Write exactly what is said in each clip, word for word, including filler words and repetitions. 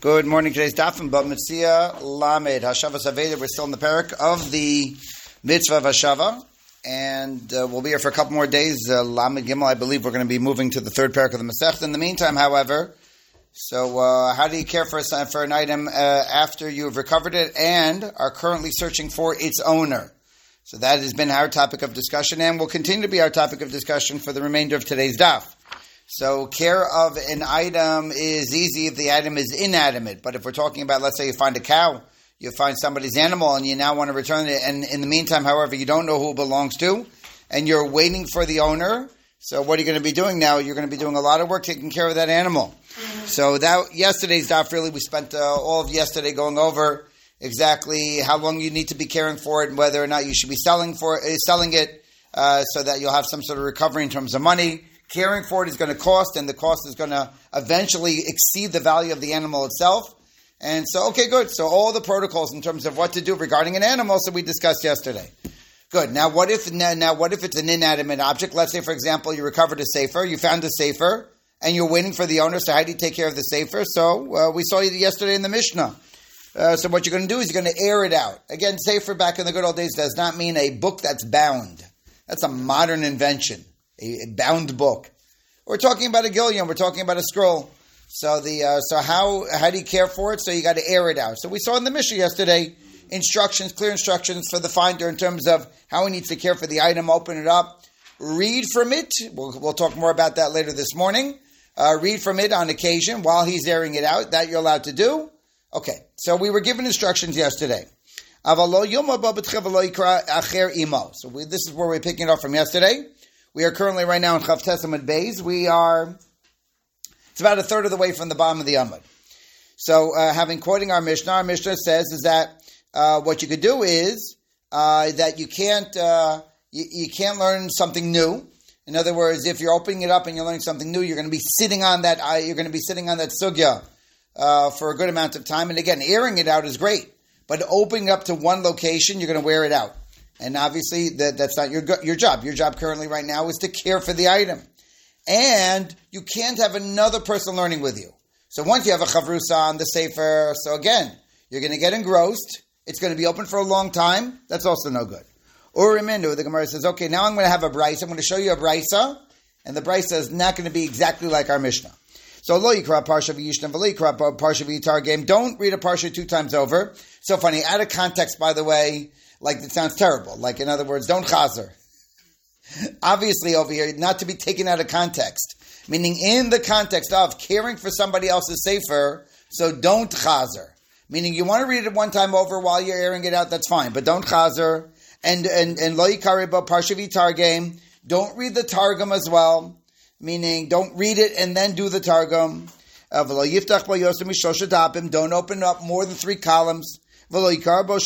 Good morning. Today's daf from Bava Metzia Lamed Hashava Saveda. We're still in the parak of the mitzvah of Hashava, and uh, we'll be here for a couple more days. Uh, Lamed Gimel, I believe we're going to be moving to the third parak of the Masech. In the meantime, however, so uh, how do you care for a, for an item uh, after you have recovered it and are currently searching for its owner? So that has been our topic of discussion, and will continue to be our topic of discussion for the remainder of today's daf. So care of an item is easy if the item is inanimate. But if we're talking about, let's say you find a cow, you find somebody's animal, and you now want to return it, and in the meantime, however, you don't know who it belongs to, and you're waiting for the owner, so what are you going to be doing now? You're going to be doing a lot of work taking care of that animal. So that yesterday's daf, really, we spent uh, all of yesterday going over exactly how long you need to be caring for it and whether or not you should be selling for uh, selling it uh, so that you'll have some sort of recovery in terms of money. Caring for it is going to cost, and the cost is going to eventually exceed the value of the animal itself. And so, okay, good. So all the protocols in terms of what to do regarding an animal, so we discussed yesterday. Good. Now, what if now what if it's an inanimate object? Let's say, for example, you recovered a sefer, you found a sefer, and you're waiting for the owner. So how do you take care of the sefer? So uh, we saw you yesterday in the Mishnah. Uh, so what you're going to do is you're going to air it out. Again, sefer back in the good old days does not mean a book that's bound. That's a modern invention. A bound book. We're talking about a gillion. We're talking about a scroll. So the uh, so how how do you care for it? So you got to air it out. So we saw in the Mishnah yesterday instructions, clear instructions for the finder in terms of how he needs to care for the item. Open it up, read from it. We'll, we'll talk more about that later this morning. Uh, read from it on occasion while he's airing it out. That you're allowed to do. Okay. So we were given instructions yesterday. So we, this is where we're picking it up from yesterday. We are currently right now in Chav Tesamid Beis. We are, it's about a third of the way from the bottom of the Amud. So, uh, having quoting our Mishnah, our Mishnah says is that uh, what you could do is uh, that you can't uh, you, you can't learn something new. In other words, if you're opening it up and you're learning something new, you're going to be sitting on that. Uh, you're going to be sitting on that sugya uh, for a good amount of time. And again, airing it out is great, but opening up to one location, you're going to wear it out. And obviously, that, that's not your your job. Your job currently right now is to care for the item. And you can't have another person learning with you. So once you have a chavrusa on the sefer, so again, you're going to get engrossed. It's going to be open for a long time. That's also no good. Urimindu, the Gemara says, okay, now I'm going to have a brisa. I'm going to show you a brisa. And the brisa is not going to be exactly like our Mishnah. So lo yikra parsha v'yishna v'lo yikra parsha v'yitargem. Don't read a parsha two times over. So funny, out of context, by the way, like it sounds terrible. Like, in other words, don't chazer. Obviously over here, not to be taken out of context. Meaning in the context of caring for somebody else's sefer, so don't chazer. Meaning you want to read it one time over while you're airing it out, that's fine. But don't chazer. And and and lo yikariba parsha v'targem. Don't read the targum as well. Meaning don't read it and then do the targum. Uh, v'lo yiftach bo yosem mishosha dapim. Don't open up more than three columns. Don't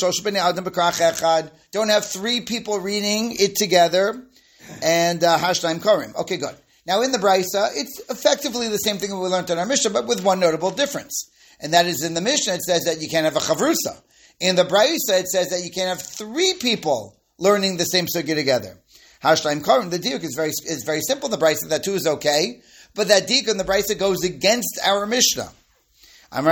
have three people reading it together. And Hashtaim Korim. Okay, good. Now in the Brisa, it's effectively the same thing that we learned in our Mishnah, but with one notable difference. And that is in the Mishnah, it says that you can't have a Chavrusa. In the Brisa, it says that you can't have three people learning the same sugya together. Hashtaim Korim, the diuk is very is very simple. The Brisa, that too is okay. But that diuk in the Brisa goes against our Mishnah. Okay,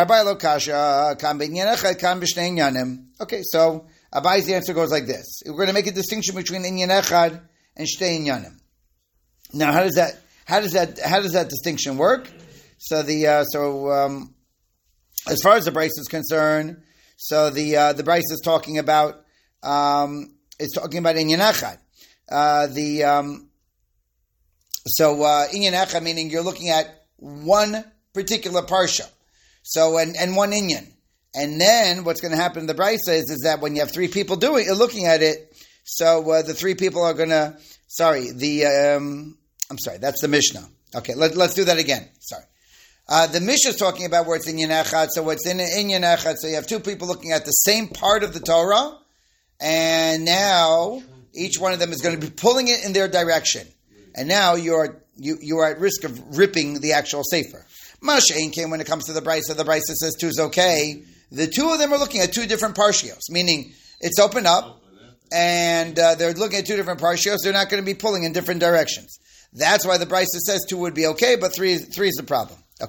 so Abai's answer goes like this. We're going to make a distinction between inyan echad and shtei inyanim. Now, how does that how does that how does that distinction work? So the uh, so um, as far as the Brisa is concerned, so the uh, the Brisa is talking about um, it's talking about inyan echad. Uh, the um, so uh, inyan echad meaning you're looking at one particular parsha. So, and, and one inyan. And then what's going to happen in the Brisa is, is that when you have three people doing looking at it, so uh, the three people are going to, sorry, the, um, I'm sorry, that's the Mishnah. Okay, let, let's do that again. Sorry. Uh, the Mishnah is talking about where it's inyan echad, so it's in inyan echad, so you have two people looking at the same part of the Torah, and now each one of them is going to be pulling it in their direction. And now you're, you, you are at risk of ripping the actual sefer. Mashain came when it comes to the Brisa. The Brisa says two is okay. The two of them are looking at two different parshios, meaning it's open up, and uh, they're looking at two different parshios. They're not going to be pulling in different directions. That's why the Brisa says two would be okay, but three, three is the problem. Okay.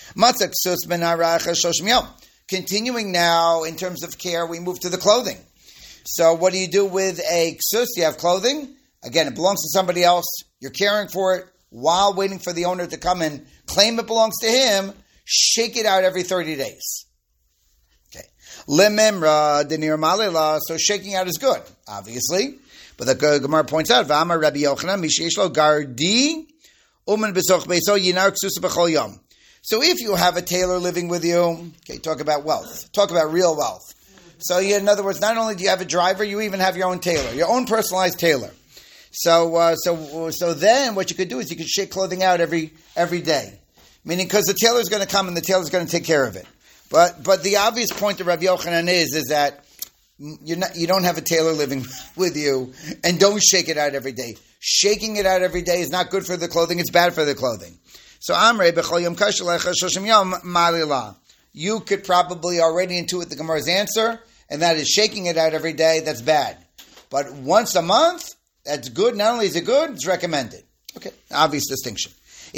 Matzah ksus ben aracha shoshim yom. Continuing now in terms of care, we move to the clothing. So what do you do with a ksus? You have clothing. Again, it belongs to somebody else. You're caring for it while waiting for the owner to come and claim it belongs to him. Shake it out every thirty days. Okay. Lememra denir malela. So shaking out is good, obviously. But the Gemara points out, V'amar Rabbi Yochanan mishyesh lo gardi umen besoch beiso yinar ksus b'chol yom. So if you have a tailor living with you, okay, talk about wealth. Talk about real wealth. So you, in other words, not only do you have a driver, you even have your own tailor, your own personalized tailor. So, uh, so, so then what you could do is you could shake clothing out every every day, meaning because the tailor is going to come and the tailor is going to take care of it. But but the obvious point of Rabbi Yochanan is is that you're not, you don't have a tailor living with you, and don't shake it out every day. Shaking it out every day is not good for the clothing; it's bad for the clothing. So Amrei b'chol yom kashalecha shoshim yom malila. You could probably already intuit the Gemara's answer, and that is shaking it out every day. That's bad, but once a month, that's good. Not only is it good, it's recommended. Okay, obvious distinction.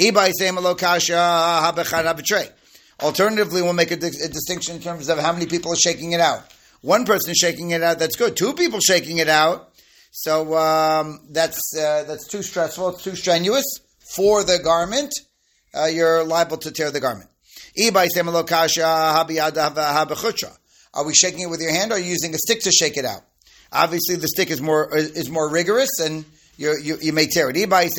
Alternatively, we'll make a, di- a distinction in terms of how many people are shaking it out. One person shaking it out, that's good. Two people shaking it out, so um, that's uh, that's too stressful. It's too strenuous for the garment. Uh, you're liable to tear the garment. Are we shaking it with your hand, or are you using a stick to shake it out? Obviously, the stick is more is more rigorous, and you you, you may tear it.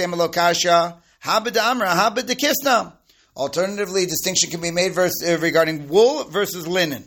Alternatively, distinction can be made versus, regarding wool versus linen.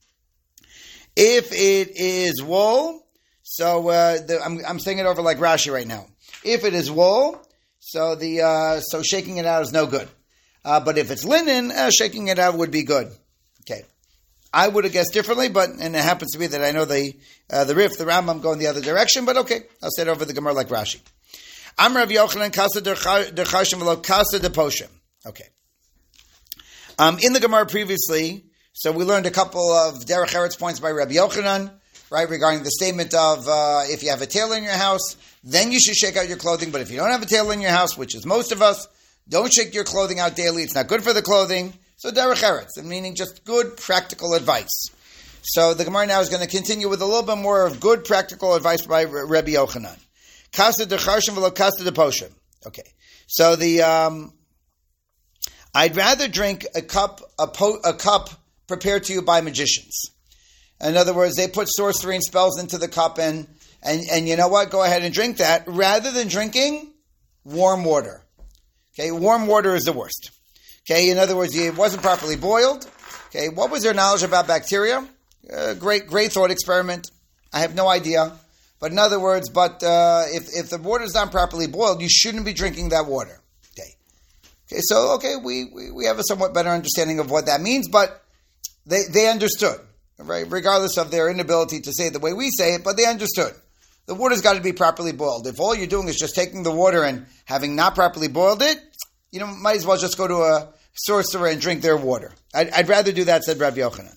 If it is wool, so uh, the, I'm I'm saying it over like Rashi right now. If it is wool, so the uh, so shaking it out is no good. Uh, but if it's linen, uh, shaking it out would be good. Okay. I would have guessed differently, but and it happens to be that I know the uh, the Rif, the Rambam go in the other direction, but okay, I'll say it over the Gemara like Rashi. Am Rav Yochanan kasa derchashim v'lo kasa deposhem. Okay. Um, in the Gemara previously, so we learned a couple of Derech Eretz points by Rabbi Yochanan, right, regarding the statement of uh, if you have a tailor in your house, then you should shake out your clothing, but if you don't have a tailor in your house, which is most of us, don't shake your clothing out daily. It's not good for the clothing. So Derech Eretz, meaning just good practical advice. So the Gemara now is going to continue with a little bit more of good practical advice by Rabbi Yochanan. Kasa decharshim v'lo kasa deposhem. Okay. So the um, I'd rather drink a cup a, po- a cup prepared to you by magicians. In other words, they put sorcery and spells into the cup, and and and you know what? Go ahead and drink that rather than drinking warm water. Okay, warm water is the worst. Okay, in other words, it wasn't properly boiled. Okay, what was their knowledge about bacteria? Uh, great, great thought experiment. I have no idea. But in other words, but uh, if if the water is not properly boiled, you shouldn't be drinking that water. Okay, okay. So okay, we, we, we have a somewhat better understanding of what that means, but they they understood, right? Regardless of their inability to say it the way we say it, but they understood. The water's got to be properly boiled. If all you're doing is just taking the water and having not properly boiled it, you know, might as well just go to a sorcerer and drink their water. I'd, I'd rather do that, said Rabbi Yochanan.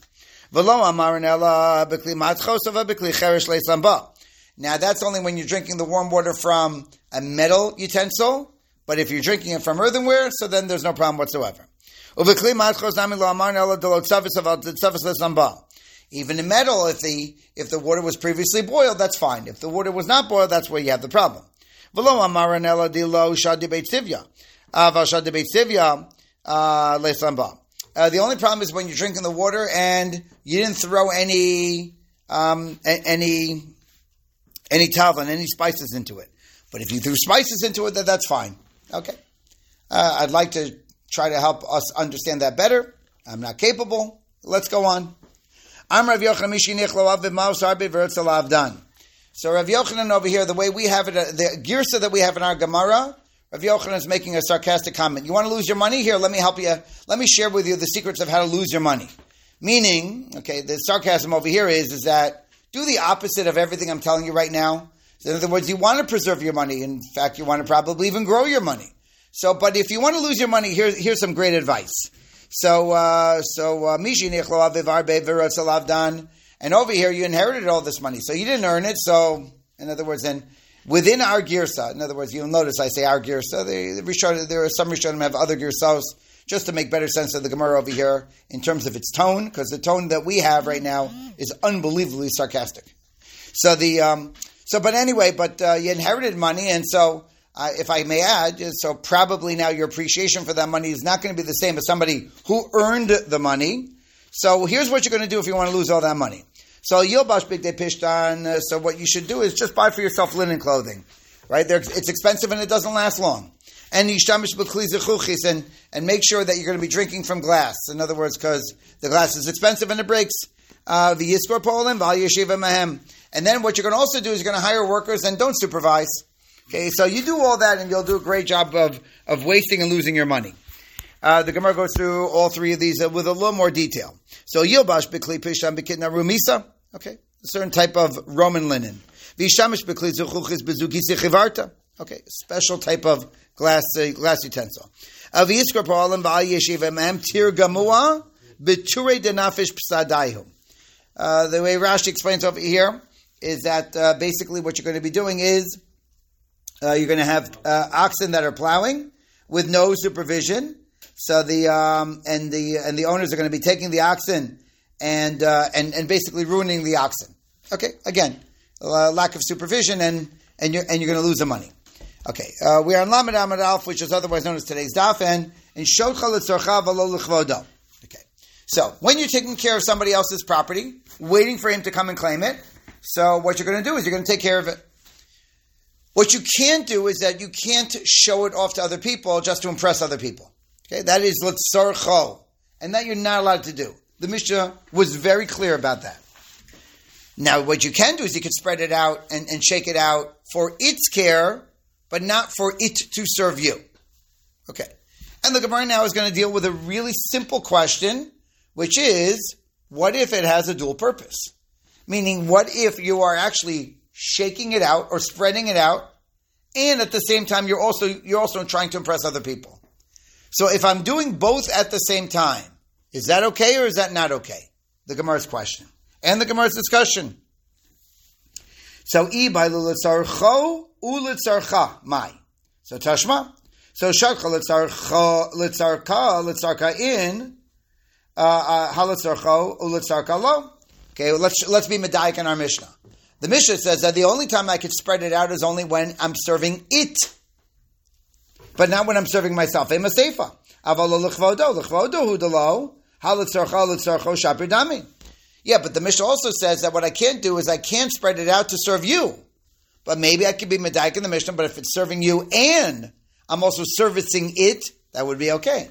Now, that's only when you're drinking the warm water from a metal utensil, but if you're drinking it from earthenware, so then there's no problem whatsoever. Even in metal, if the if the water was previously boiled, that's fine. If the water was not boiled, that's where you have the problem. Uh, the only problem is when you're drinking the water and you didn't throw any um, any any talvin, any spices into it. But if you threw spices into it, then that's fine. Okay. Uh, I'd like to try to help us understand that better. I'm not capable. Let's go on. I'm Rav Yochanan. So Rav Yochanan over here, the way we have it, the girsa that we have in our Gemara, Rav Yochanan is making a sarcastic comment. You want to lose your money? Here, let me help you. Let me share with you the secrets of how to lose your money. Meaning, okay, the sarcasm over here is, is that do the opposite of everything I'm telling you right now. So in other words, you want to preserve your money. In fact, you want to probably even grow your money. So, but if you want to lose your money, here's here's some great advice. So, uh, so Mishi Nichlo Aviv Arbe Virotz Alavdan, and over here you inherited all this money, so you didn't earn it. So, in other words, then within our girsa, in other words, you'll notice I say our girsa. The, the Rishonim, there are some Rishonim have other girsas just to make better sense of the Gemara over here in terms of its tone, because the tone that we have right now is unbelievably sarcastic. So the um, so, but anyway, but uh, you inherited money, and so uh, if I may add, so probably now your appreciation for that money is not going to be the same as somebody who earned the money. So here's what you're going to do if you want to lose all that money. So Yilbash Bigdei Pishtan. Uh, so what you should do is just buy for yourself linen clothing, right? They're, it's expensive and it doesn't last long. And Yishtamish B'Kli Zechuchis, and and make sure that you're going to be drinking from glass. In other words, because the glass is expensive and it breaks. Uh, V'Yiskor Polim V'Al Yeshiva Mahem. And then what you're going to also do is you're going to hire workers and don't supervise. Okay, so you do all that and you'll do a great job of of wasting and losing your money. Uh, the Gemara goes through all three of these uh, with a little more detail. So Yilbash B'Kli Pishtan B'Kitna Rumisa. Okay, a certain type of Roman linen. V'Yishamish B'Kli Zechuchis B'Zugisi Chivarta. Okay, a special type of glass uh, glass utensil. Aviskor Po'alim V'Al Yeshiva Mem Tir Gamua B'Turei Denafish Psadaihu. The way Rashi explains over here is that uh, basically what you're going to be doing is uh, you're going to have uh, oxen that are plowing with no supervision. So the um, and the and the owners are going to be taking the oxen and uh, and and basically ruining the oxen. Okay, again, uh, lack of supervision and and you're and you're going to lose the money. Okay, uh, we are on Lamed Amud Aleph, which is otherwise known as today's daf, and in Shotcha L'Tzorcha V'Lo L'Chvodo. Okay, so when you're taking care of somebody else's property, waiting for him to come and claim it, so what you're going to do is you're going to take care of it. What you can't do is that you can't show it off to other people just to impress other people. Okay, that is L'Tzorcho, and that you're not allowed to do. The Mishnah was very clear about that. Now, what you can do is you can spread it out and, and shake it out for its care, but not for it to serve you. Okay. And the Gemara now is going to deal with a really simple question, which is, what if it has a dual purpose? Meaning, what if you are actually shaking it out or spreading it out, and at the same time you're also you're also trying to impress other people? So if I'm doing both at the same time, is that okay or is that not okay? The Gemara's question. And the Gemara's discussion. So, I by l'tzarcho u'litzarcha, mai. So, tashma. So, sharcha l'tzarcha, l'tzarka, l'tzarka in, ha-litzarcho u'litzarka lo. Okay, well, let's, let's be medayik in our Mishnah. The Mishnah says that the only time I could spread it out is only when I'm serving it. But not when I'm serving myself. Ema seifa. Avalo l'chvodo, l'chvodo hu d'lo, ha-litzarcha, l'tzarcho shapir dami. Yeah, but the Mishnah also says that what I can't do is I can't spread it out to serve you. But maybe I could be medayik in the Mishnah, but if it's serving you and I'm also servicing it, that would be okay.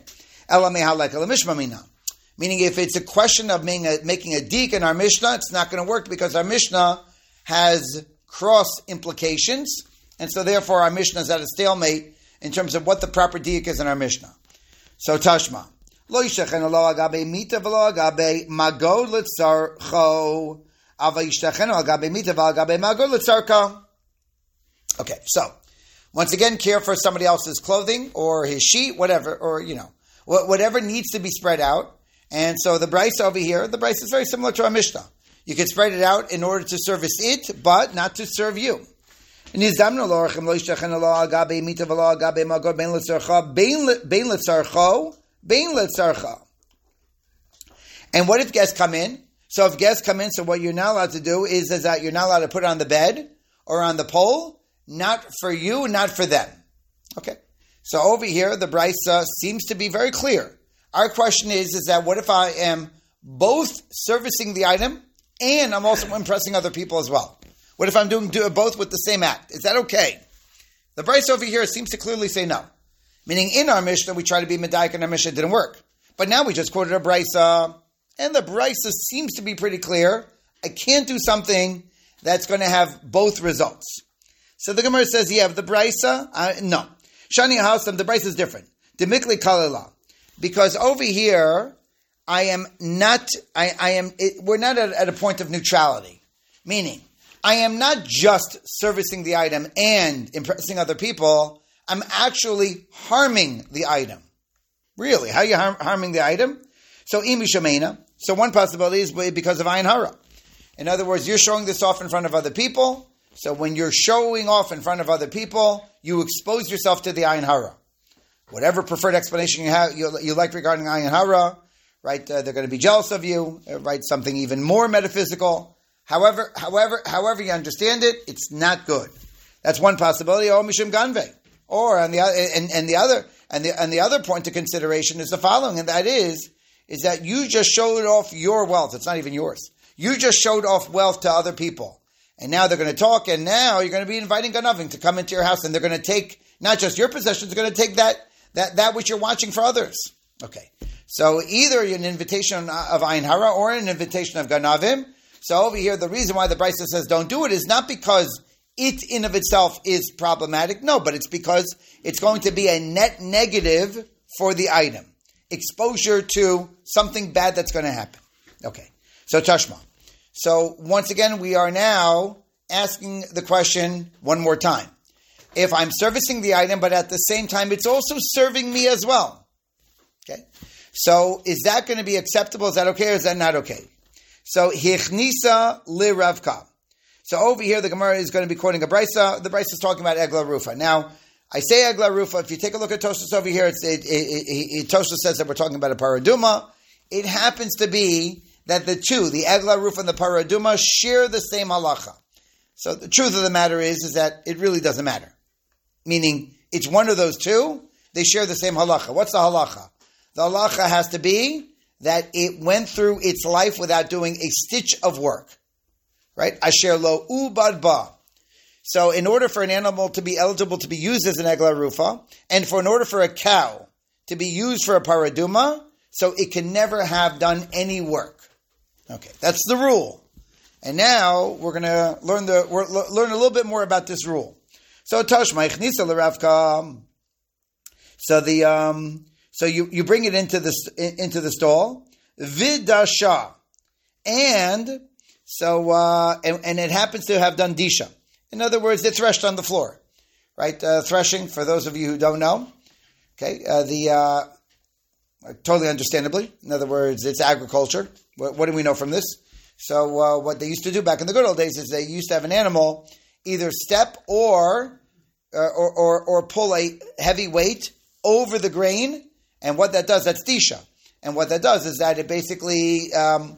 Meaning if it's a question of making a, making a dik in our Mishnah, it's not going to work because our Mishnah has cross implications, and so therefore our Mishnah is at a stalemate in terms of what the proper dik is in our Mishnah. So Tashma. Lo yishachenu lo agabe mita v'lo agabe magod l'tzarcho, ava yishachenu agabe mita v'lo agabe magod l'tzarka. Okay, so once again, care for somebody else's clothing or his sheet, whatever, or you know, whatever needs to be spread out. And so the Bryce over here, the Bryce is very similar to our Mishnah. You can spread it out in order to service it, but not to serve you. Nizamnu lo orchem lo yishachenu lo agabe mita v'lo agabe magod bein l'tzarcha bein l'tzarcho. Bein letzarcha. And what if guests come in? So if guests come in, so what you're not allowed to do is, is that you're not allowed to put it on the bed or on the pole, not for you, not for them. Okay. So over here, the Brisa seems to be very clear. Our question is, is that what if I am both servicing the item and I'm also impressing other people as well? What if I'm doing do both with the same act? Is that okay? The Brisa over here seems to clearly say no. Meaning in our Mishnah, we try to be medayik and our Mishnah didn't work. But now we just quoted a Brisa, and the Brisa seems to be pretty clear. I can't do something that's going to have both results. So the Gemara says, yeah, the Brisa, uh, no. Shani Hausam, the Brisa is different. Demikli Kalila. Because over here, I am not, I, I am, it, we're not at, at a point of neutrality. Meaning, I am not just servicing the item and impressing other people, I'm actually harming the item. Really? How are you harm, harming the item? So, imi shamena. So one possibility is because of ayin hara. In other words, you're showing this off in front of other people. So when you're showing off in front of other people, you expose yourself to the ayin hara. whatever preferred explanation you have, you, you like regarding ayin hara, right? Uh, they're going to be jealous of you, uh, right? Something even more metaphysical. However, however, however you understand it, it's not good. That's one possibility. Or mishum ganve, or on the and, and the other and the and the other point of consideration is the following, and that is is that you just showed off your wealth. It's not even yours. You just showed off wealth to other people, and now they're going to talk, and now you're going to be inviting ganavim to come into your house, and they're going to take not just your possessions, they're going to take that that that which you're watching for others. Okay, so either an invitation of ayin hara or an invitation of ganavim. So over here, the reason why the Brisa says don't do it is not because it in of itself is problematic. No, but it's because it's going to be a net negative for the item. Exposure to something bad that's going to happen. Okay, so Tashma. So once again, we are now asking the question one more time. If I'm servicing the item, but at the same time, it's also serving me as well. Okay, so is that going to be acceptable? Is that okay or is that not okay? So, Hichnisa li Ravka. So over here, the Gemara is going to be quoting a Brisa. The Brisa is talking about Egla Rufa. Now, I say Egla Rufa. If you take a look at Tosfos over here, it's, it, it, it, it, Tosfos says that we're talking about a Paraduma. It happens to be that the two, the Egla Rufa and the Paraduma, share the same halacha. So the truth of the matter is, is that it really doesn't matter. Meaning, it's one of those two, they share the same halacha. What's the halacha? The halacha has to be that it went through its life without doing a stitch of work. Right? Asher lo ubad ba. So in order for an animal to be eligible to be used as an egla rufa, and for in order for a cow to be used for a paraduma, so it can never have done any work. Okay, that's the rule. And now we're going to learn the we're, learn a little bit more about this rule. So Toshma Ichnisa l'Ravka. So the um, so you, you bring it into the into the stall, vidasha, and so uh, and, and it happens to have done disha. In other words, it threshed on the floor, right? Uh, threshing, for those of you who don't know, okay, uh, the uh, totally understandably. In other words, it's agriculture. What, what do we know from this? So uh, what they used to do back in the good old days is they used to have an animal either step or uh, or, or or pull a heavy weight over the grain, and what that does, that's disha. And what that does is that it basically um,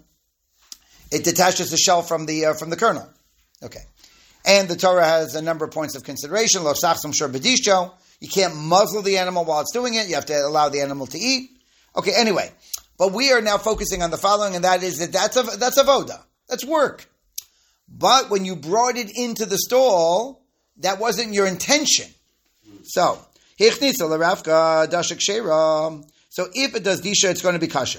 it detaches the shell from the uh, from the kernel. Okay, and the Torah has a number of points of consideration. Lo sachsum shor b'disho. You can't muzzle the animal while it's doing it. You have to allow the animal to eat. Okay, anyway, but we are now focusing on the following, and that is that that's a that's avoda. That's work. But when you brought it into the stall, that wasn't your intention. So, hichnisa l'Ravka dashak sheira. So if it does disha, it's going to be kasher.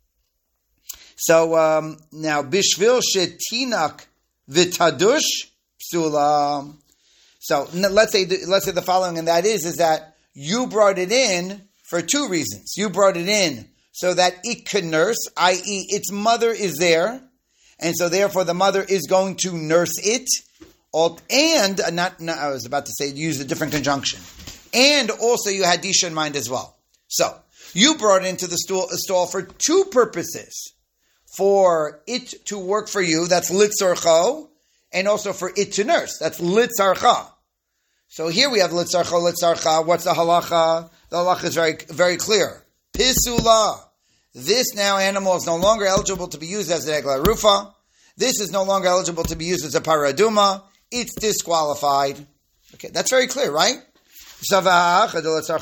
So um, now bishvil shetinak v'tadush psula. So let's say let's say the following, and that is is that you brought it in for two reasons. You brought it in so that it could nurse, that is, its mother is there. And so, therefore, the mother is going to nurse it. And, uh, not, not, I was about to say, use a different conjunction. And also, you had disha in mind as well. So, you brought it into the stall, stall for two purposes. For it to work for you, that's litzarcho. And also for it to nurse, that's litzarcha. So, here we have litzarcho, litzarcha. What's the halacha? The halacha is very, very clear. Pisula. This now animal is no longer eligible to be used as an egla rufa. This is no longer eligible to be used as a paraduma. It's disqualified. Okay, that's very clear, right? Okay,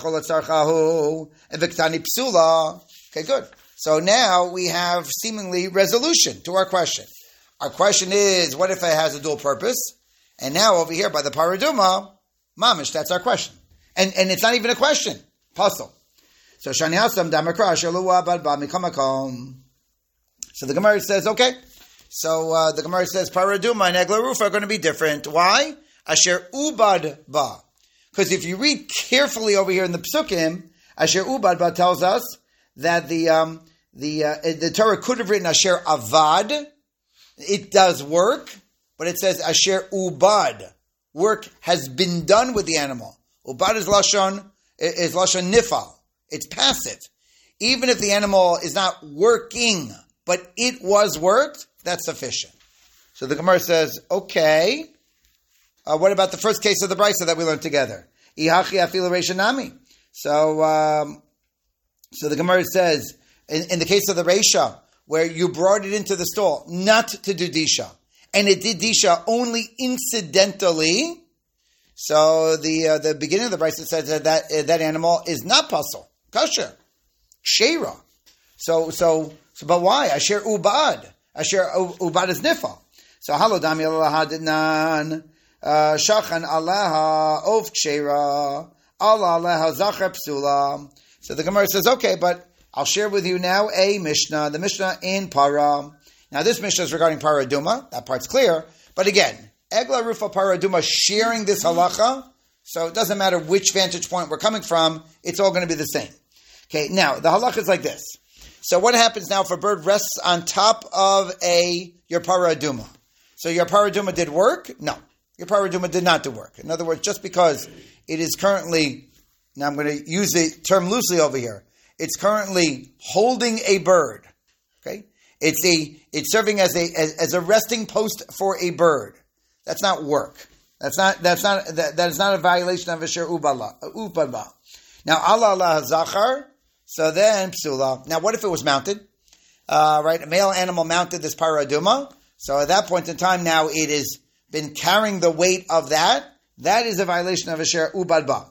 good. So now we have seemingly resolution to our question. Our question is, what if it has a dual purpose? And now over here by the paraduma, mamish, that's our question. And and it's not even a question. Puzzle. So Shani Hasam Damakra Shalua Badba Mikamakom. So the Gemara says, okay. So uh, the Gemara says Paraduma and Egla Rufa are going to be different. Why? Asher Ubad Ba. Because if you read carefully over here in the Psukim, Asher Ubad Ba tells us that the um, the uh, the Torah could have written Asher Avad. It does work, but it says Asher Ubad. Work has been done with the animal. Ubad is lashon is lashon nifal. It's passive. Even if the animal is not working, but it was worked, that's sufficient. So the Gemara says, okay, uh, what about the first case of the Brisa that we learned together? Ihachi afilu reishanami. So, um, so the Gemara says, in, in the case of the Reisha, where you brought it into the stall, not to do Disha, and it did Disha only incidentally, so the uh, the beginning of the Brisa says that that, uh, that animal is not pasul, kosher, sheira. So, so, so, but why? Asher ubad. Asher ubad is nifal. So, halodami Allah hadnan, shachan alaha of sheira, Allah alaha zachar psula. So the Gemara says, okay, but I'll share with you now a Mishnah, the Mishnah in Para. Now, this Mishnah is regarding Para Duma. That part's clear. But again, Egla Rufa Para Duma sharing this halacha, so it doesn't matter which vantage point we're coming from, it's all going to be the same. Okay, now, the halacha is like this. So what happens now if a bird rests on top of a your Para Duma? So your Para Duma did work? No. Your Para Duma did not do work. In other words, just because it is currently, now I'm going to use the term loosely over here, it's currently holding a bird. Okay? It's a it's serving as a as, as a resting post for a bird. That's not work. That's not that's not that, that is not a violation of Asher Ubala Ubala. Now Allah Allah Zachar, so then Psula. Now what if it was mounted? Uh, right, a male animal mounted this paraduma. So at that point in time now it has been carrying the weight of that. That is a violation of Asher Ubadba.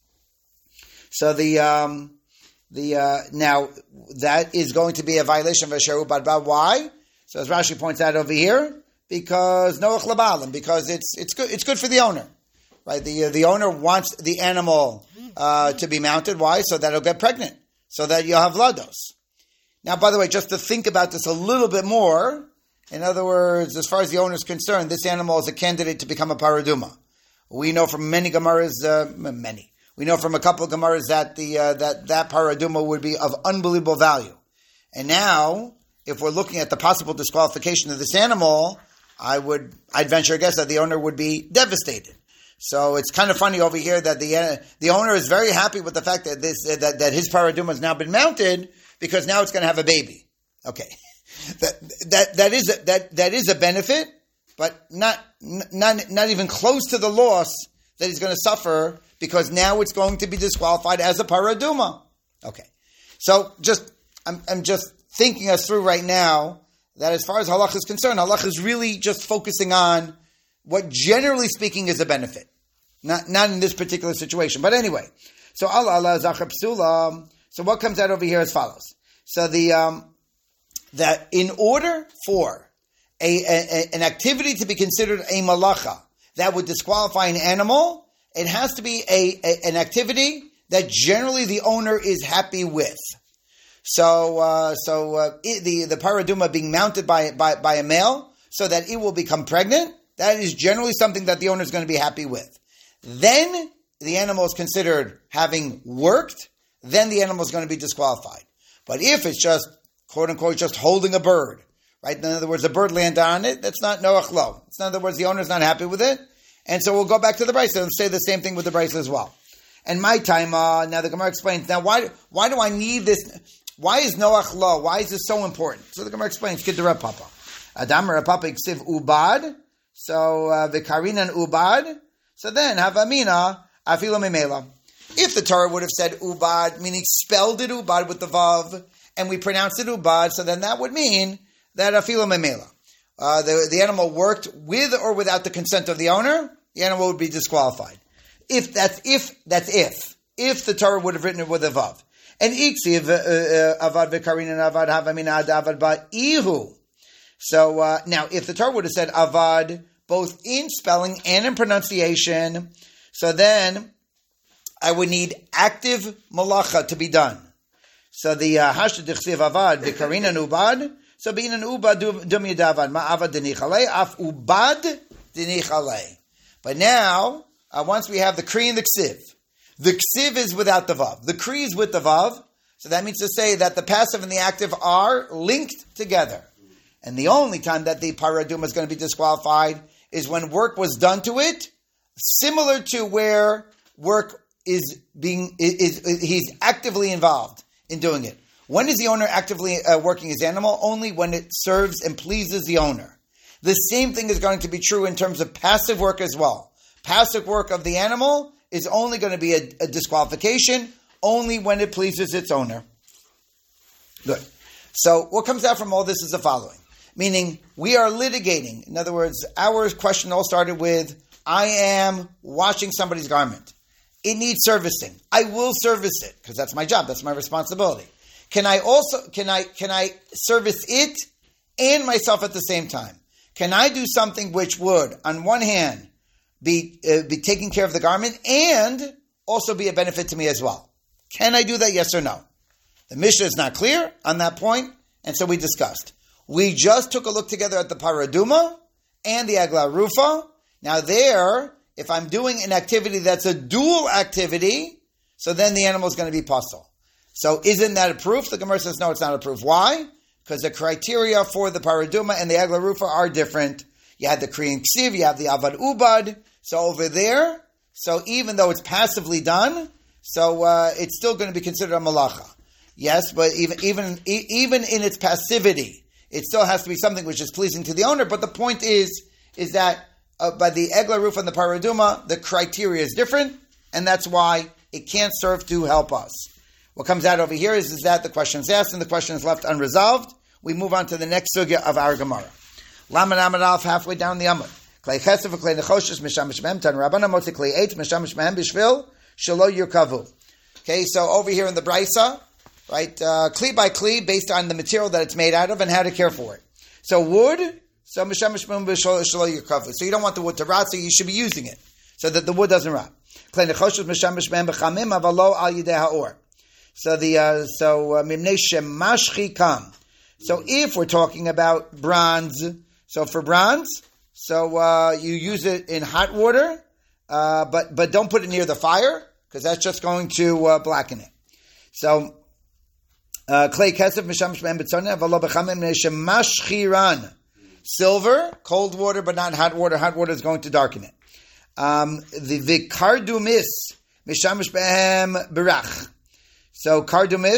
So the um The uh, now that is going to be a violation of Asher Ubadba. Why? So as Rashi points out over here, because Noach Labalim, because it's it's good it's good for the owner, right? The uh, the owner wants the animal uh, to be mounted. Why? So that it'll get pregnant, so that you'll have lados. Now, by the way, just to think about this a little bit more. In other words, as far as the owner is concerned, this animal is a candidate to become a paraduma. We know from many Gemaras, uh, many. We know from a couple of Gemaras that the uh, that that paraduma would be of unbelievable value. And now, if we're looking at the possible disqualification of this animal, I would I'd venture a guess that the owner would be devastated. So it's kind of funny over here that the uh, the owner is very happy with the fact that this uh, that that his paraduma has now been mounted because now it's going to have a baby. Okay, that that that is a, that that is a benefit, but not not not even close to the loss that he's going to suffer. Because now it's going to be disqualified as a paraduma. Okay. So just, I'm, I'm just thinking us through right now that as far as halach is concerned, halach is really just focusing on what generally speaking is a benefit. Not, not in this particular situation. But anyway. So Allah Allah zachar psula. So what comes out over here as follows. So the, um, that in order for a, a, an activity to be considered a malacha that would disqualify an animal, it has to be a, a an activity that generally the owner is happy with. So, uh, so uh, it, the the paraduma being mounted by, by by a male so that it will become pregnant, that is generally something that the owner is going to be happy with. Then the animal is considered having worked. Then the animal is going to be disqualified. But if it's just quote unquote just holding a bird, right? In other words, the bird landed on it. That's not noach lo. In other words, the owner is not happy with it. And so we'll go back to the Brisa and say the same thing with the Brisa as well. And my time, uh, now the Gemara explains, now why why do I need this? Why is Noach lo? Why is this so important? So the Gemara explains, Kid the Reb Papa. Adam Reb Papa Ksiv Ubad, so Vikarinan uh, Ubad, so then Havamina Afilo Memela. If the Torah would have said Ubad, meaning spelled it Ubad with the Vav, and we pronounced it Ubad, so then that would mean that Afilo Memela. Uh, the, the animal worked with or without the consent of the owner, the animal would be disqualified. If that's if that's if if the Torah would have written it with a vav, and iksiv avad v'karin and avad havamina avad ba'ihu. So uh, now, if the Torah would have said avad both in spelling and in pronunciation, so then I would need active malacha to be done. So the hashta dichsiv avad v'karin and ubad. So being an ubad dum yadavad ma'avad denichalei af ubad denichalei. But now, uh, once we have the kri and the ksiv, the ksiv is without the vav, the kri is with the vav. So that means to say that the passive and the active are linked together. And the only time that the paraduma is going to be disqualified is when work was done to it, similar to where work is being is, is he's actively involved in doing it. When is the owner actively uh, working his animal? Only when it serves and pleases the owner. The same thing is going to be true in terms of passive work as well. Passive work of the animal is only going to be a, a disqualification only when it pleases its owner. Good. So what comes out from all this is the following. Meaning, we are litigating. In other words, our question all started with, I am washing somebody's garment. It needs servicing. I will service it, because that's my job, that's my responsibility. Can I also, can I, can I service it and myself at the same time? Can I do something which would, on one hand, be, uh, be taking care of the garment and also be a benefit to me as well? Can I do that, yes or no? The Mishnah is not clear on that point, and so we discussed. We just took a look together at the paraduma and the agla rufa. Now there, if I'm doing an activity that's a dual activity, so then the animal is going to be puzzle. So isn't that a proof? The Gemara says, no, it's not a proof. Why? Because the criteria for the paraduma and the agla rufa are different. You have the kriyin ksiv, you have the avad ubad. So over there, so even though it's passively done, so uh, it's still going to be considered a malacha. Yes, but even even even in its passivity, it still has to be something which is pleasing to the owner. But the point is, is that uh, by the egla roof and the paraduma, the criteria is different, and that's why it can't serve to help us. What comes out over here is, is that the question is asked and the question is left unresolved. We move on to the next sugya of our Gemara. Lamed Amud Aleph, halfway down the Amud. Klei chesef v'klei nechoshes mishamish mehem tan Rabbana motzi klei eight mishamish mehem bishvil shelo yirkavu. Okay, so over here in the Brisa, right, uh, kli by kli, based on the material that it's made out of and how to care for it. So wood, so mishamish mehem bishvil shelo yirkavu. So you don't want the wood to rot, so you should be using it so that the wood doesn't rot. Klei nechoshes mishamish mehem b'chamim avalo al yidei ha'or. So the uh, so mimnei shemashchi kam. So if we're talking about bronze, so for bronze, so uh, you use it in hot water, uh, but but don't put it near the fire because that's just going to uh, blacken it. So clay kesef mishamish mehem b'tzoneh v'lo b'chamim shemashchiran. Silver, cold water, but not hot water. Hot water is going to darken it. Um, the the kardumis mishamish mehem berach. So kardumis.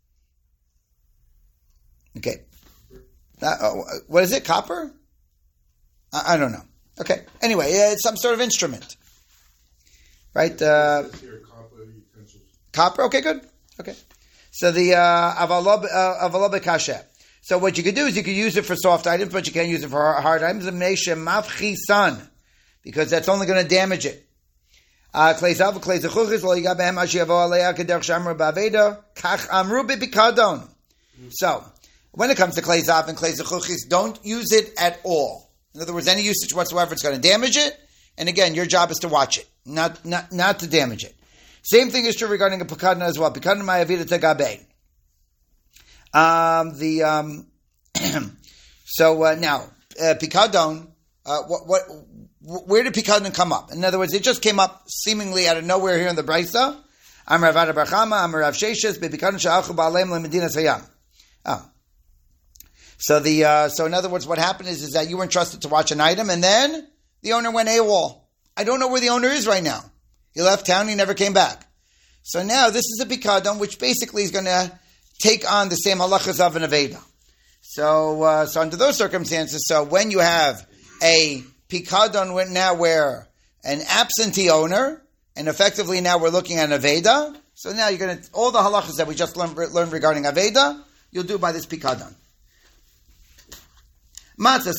Okay. Uh, what is it? Copper? I, I don't know. Okay. Anyway, it's some sort of instrument. Right? Uh, copper? Okay, good. Okay. So the avalob kasher. So what you could do is you could use it for soft items, but you can't use it for hard items. Because that's only going to damage it. Uh, so when it comes to klei zav and klei zechuchis, don't use it at all. In other words, any usage whatsoever, it's going to damage it. And again, your job is to watch it, not not not to damage it. Same thing is true regarding a pikadon as well. Pikadon ma'avida tegabe. Um, the um, so uh, now uh, pikadon. Uh, what what where did pikadon come up? In other words, it just came up seemingly out of nowhere here in the Brisa. I'm Rav Ada Bar Chama, I'm Rav Sheshes, bepikadon she'alchu ba'aleim le'medinas hayam. Oh. So the uh, so in other words, what happened is, is that you were entrusted to watch an item, and then the owner went AWOL. I don't know where the owner is right now. He left town, he never came back. So now this is a pikadon, which basically is going to take on the same halachas of an aveda. So uh, so under those circumstances, so when you have a pikadon now where an absentee owner, and effectively now we're looking at an aveda. So now you're going to all the halachas that we just learned, learned regarding aveda, you'll do by this pikadon. Okay.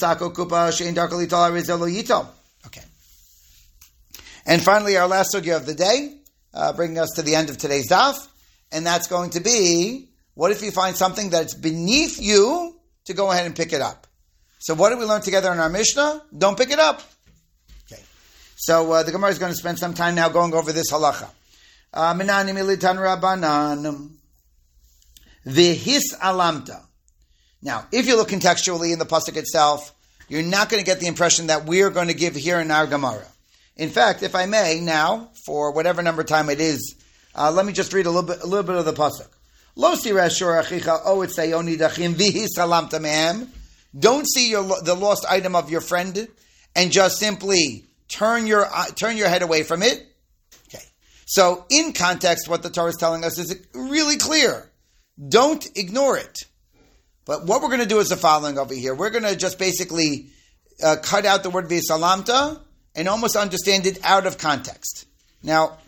And finally, our last sugya of the day, uh, bringing us to the end of today's daf, and that's going to be, what if you find something that's beneath you to go ahead and pick it up? So what did we learn together in our Mishnah? Don't pick it up. Okay. So uh, the Gemara is going to spend some time now going over this halacha. Minani militan rabbanan v'his alamta. Now, if you look contextually in the pasuk itself, you're not going to get the impression that we're going to give here in our Gemara. In fact, if I may, now, for whatever number of time it is, uh, let me just read a little bit, a little bit of the pasuk. Lo sirashur achicha o etzayoni dachim vihi salamta mehem. Don't see your the lost item of your friend and just simply turn your uh, turn your head away from it. Okay. So, in context, what the Torah is telling us is really clear. Don't ignore it. But what we're going to do is the following over here. We're going to just basically uh, cut out the word v'salamta and almost understand it out of context. Now,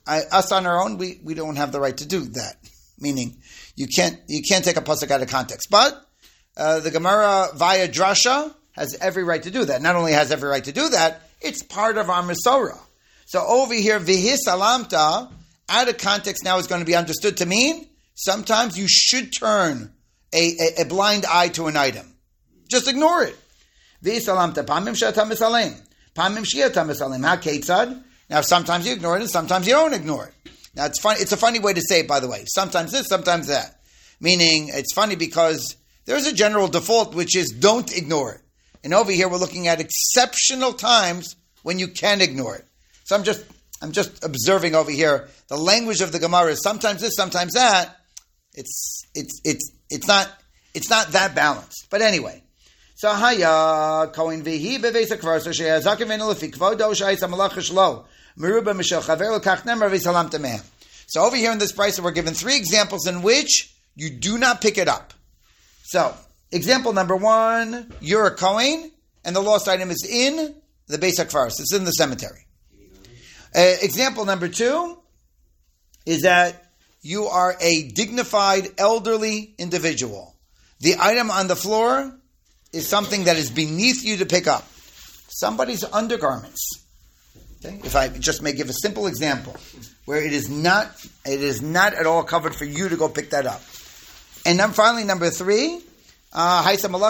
I, us on our own, we, we don't have the right to do that. Meaning, you can't you can't take a pasuk out of context. But uh, the Gemara via drasha has every right to do that. Not only has every right to do that, it's part of our Masorah. So over here, vihis alamta, out of context now is going to be understood to mean sometimes you should turn a, a, a blind eye to an item. Just ignore it. Vihis alamta, pamim she'ata misalem, pamim she'ata misalem, ha-ketzad. Now sometimes you ignore it and sometimes you don't ignore it. Now it's funny, it's a funny way to say it, by the way. Sometimes this, sometimes that. Meaning, it's funny because there's a general default which is don't ignore it. And over here we're looking at exceptional times when you can ignore it. So I'm just I'm just observing over here the language of the Gemara is sometimes this, sometimes that. It's it's it's it's not it's not that balanced. But anyway. So haya koin vihi bevesa kvarso sheyazakim v'nelefi kvodo shayis hamalach shlo meruba mishel chaver lekach nemer v'salam tameh. So over here in this price we're given three examples in which you do not pick it up. So example number one, you're a Kohen, and the lost item is in the Beis HaKvaros. It's in the cemetery. Uh, example number two is that you are a dignified, elderly individual. The item on the floor is something that is beneath you to pick up. Somebody's undergarments. Okay? If I just may give a simple example, where it is not, it is not at all covered for you to go pick that up. And then finally, number three, uh,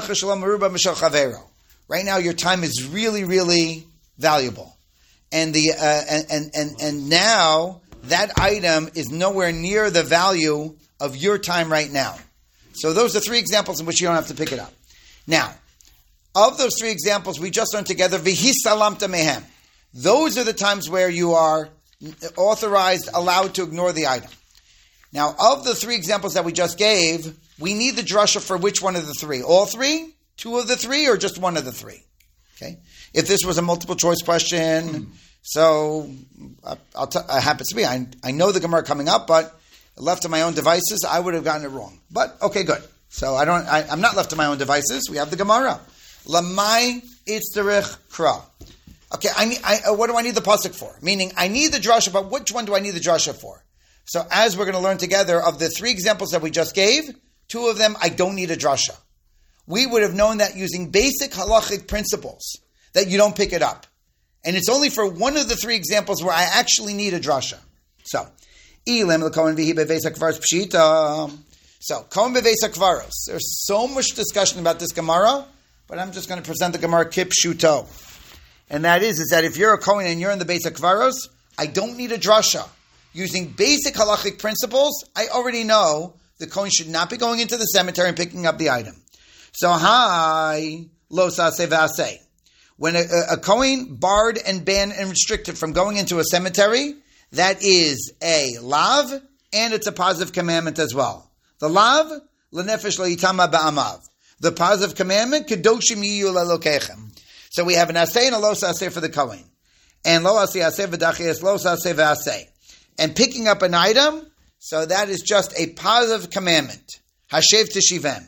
right now your time is really, really valuable. And the uh, and, and, and, and now that item is nowhere near the value of your time right now. So those are three examples in which you don't have to pick it up. Now, of those three examples, we just learned together, Vihisalamta mehem. Those are the times where you are authorized, allowed to ignore the item. Now, of the three examples that we just gave, we need the drasha for which one of the three? All three? Two of the three? Or just one of the three? Okay. If this was a multiple choice question, mm. so uh, I'll t- it happens to be. I, I know the Gemara coming up, but left to my own devices, I would have gotten it wrong. But okay, good. So I don't. I, I'm not left to my own devices. We have the Gemara. Lamai itzterich kra. Okay. I need. I, uh, what do I need the pasuk for? Meaning, I need the drasha, but which one do I need the drasha for? So as we're going to learn together, of the three examples that we just gave, two of them I don't need a drasha. We would have known that using basic halachic principles, that you don't pick it up. And it's only for one of the three examples where I actually need a drasha. So, Ilim l'kohen v'hi beveis hakvaros pshita. So, kohen beveis hakvaros. There's so much discussion about this Gemara, but I'm just going to present the Gemara kip shuto. And that is, is that if you're a kohen and you're in the beis hakvaros, I don't need a drasha. Using basic halachic principles, I already know the kohen should not be going into the cemetery and picking up the item. So, hi, lo saseh v'aseh. When a, a kohen barred and banned and restricted from going into a cemetery, that is a lav, and it's a positive commandment as well. The lav, lenefesh lo yitama ba'amav. The positive commandment, kedoshim yiyu lelokechem. So we have an aseh and a lo saseh for the kohen. And lo aseh aseh v'dachias lo saseh v'aseh. And picking up an item, so that is just a positive commandment. Hashev teshivem.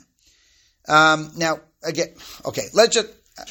Um, now, again, okay, let's just, uh,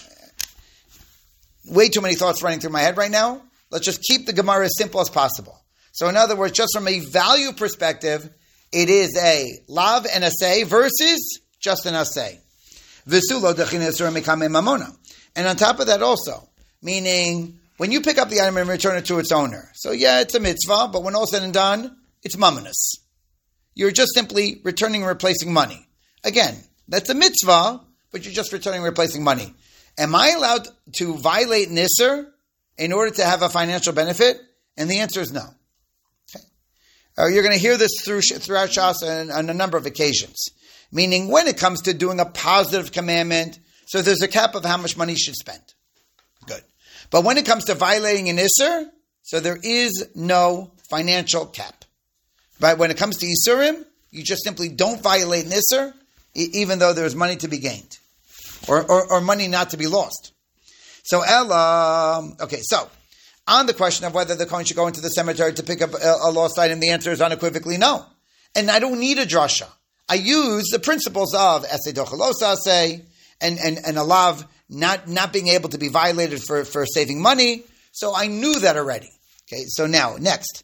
way too many thoughts running through my head right now. Let's just keep the Gemara as simple as possible. So in other words, just from a value perspective, it is a lav and a say versus just an asay. V'sulo dechin esur mikame mamona. And on top of that also, meaning when you pick up the item and return it to its owner. So yeah, it's a mitzvah, but when all said and done, it's mamonos. You're just simply returning and replacing money. Again, that's a mitzvah, but you're just returning and replacing money. Am I allowed to violate Nisr in order to have a financial benefit? And the answer is no. Okay. Uh, you're going to hear this through, throughout Shas on, on a number of occasions. Meaning when it comes to doing a positive commandment, so there's a cap of how much money you should spend. Good. But when it comes to violating an Isser, so there is no financial cap. But when it comes to Isurim, you just simply don't violate an Isser, even though there's money to be gained. Or, or, or money not to be lost. So, Ella, okay, so, on the question of whether the Kohen should go into the cemetery to pick up a, a lost item, the answer is unequivocally no. And I don't need a drasha. I use the principles of Esei Dochelos Asei, and, and, and a lav not, not being able to be violated for, for saving money, so I knew that already. Okay, so now, next.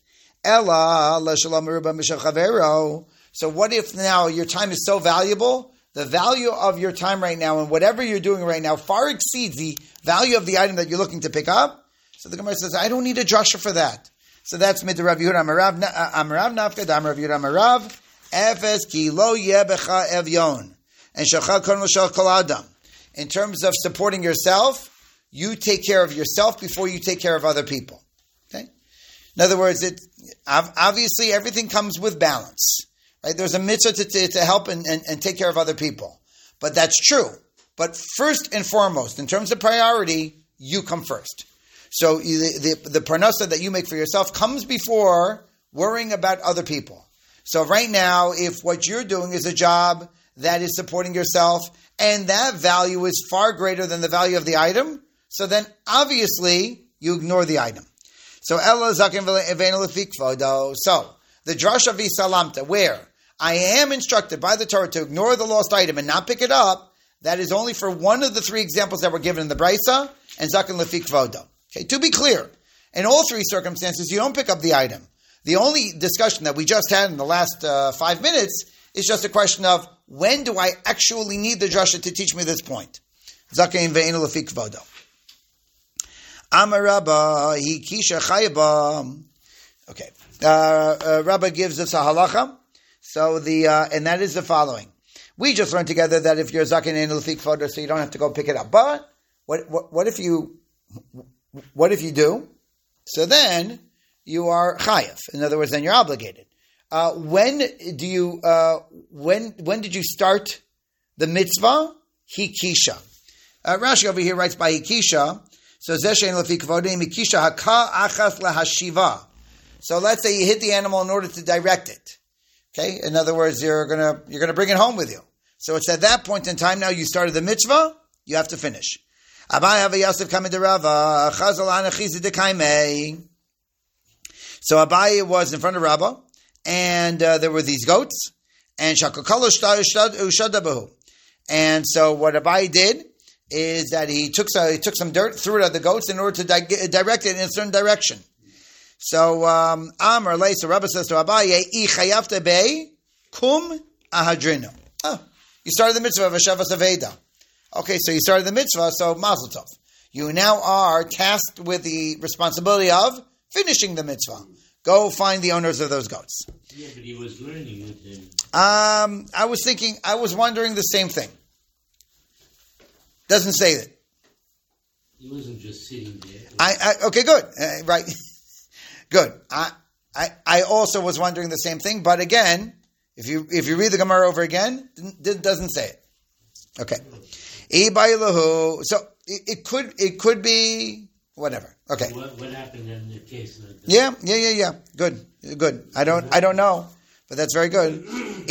Ella l'shalom meruba mishal chavero. So what if now your time is so valuable? The value of your time right now and whatever you're doing right now far exceeds the value of the item that you're looking to pick up. So the Gemara says, I don't need a drasha for that. So that's mid Rav Yehuda Amarav Amarav Nafka Amarav Yehuda Amarav Efes ki lo yebecha evyon and shachal kon l'shal kol adam. In terms of supporting yourself, you take care of yourself before you take care of other people. Okay. In other words, it obviously everything comes with balance. Right? There's a mitzvah to, to, to help and, and, and take care of other people. But that's true. But first and foremost, in terms of priority, you come first. So the, the, the parnasa that you make for yourself comes before worrying about other people. So right now, if what you're doing is a job that is supporting yourself, and that value is far greater than the value of the item, so then obviously you ignore the item. So Ella Zaken V'Eveinu Lefik Kvodo. So the drasha v'salamta, where I am instructed by the Torah to ignore the lost item and not pick it up, that is only for one of the three examples that were given in the Brisa, and Zaken Lefik Kvodo. Okay, to be clear, in all three circumstances, you don't pick up the item. The only discussion that we just had in the last uh, five minutes is just a question of when do I actually need the drasha to teach me this point? Zaken V'Einu Lefik Kvodo. Amar Rabba Hikisha Chayba. Okay, uh, uh, Rabba gives us a halacha. So the uh, and that is the following. We just learned together that if you're zaken in lefik kvodo, so you don't have to go pick it up. But what what what if you what if you do? So then you are chayav. In other words, then you're obligated. Uh, when do you? Uh, when when did you start the mitzvah? Hikisha. Uh, Rashi over here writes by hikisha. So zeshein lefik kvodo hikisha haka achas lahashiva. So let's say you hit the animal in order to direct it. Okay, in other words, you're gonna you're gonna bring it home with you. So it's at that point in time now you started the mitzvah, you have to finish. Abai have a Yosef coming to Rava chazal anachiz dekaimei. So Abai was in front of Rava, and uh, there were these goats, and shakakala ushadabahu. And so what Abai did is that he took some, he took some dirt, threw it at the goats in order to di- direct it in a certain direction. So um, Amar Lei, so Rabbi says to Abaye, I chayavta bei kum ahadrinu. Oh, you started the mitzvah of Hashavas Aveda. Okay, so you started the mitzvah, so Mazel Tov. You now are tasked with the responsibility of finishing the mitzvah. Go find the owners of those goats. Yeah, but he was learning with them. Um, I was thinking, I was wondering the same thing. Doesn't say that. He wasn't just sitting there. I, I okay, good, uh, right. Good. I, I I also was wondering the same thing, but again, if you if you read the Gemara over again, it doesn't say it. Okay. So it, it could it could be whatever. Okay. What, what happened in the case like that? Yeah, yeah, yeah, yeah. Good, good. I don't I don't know, but that's very good.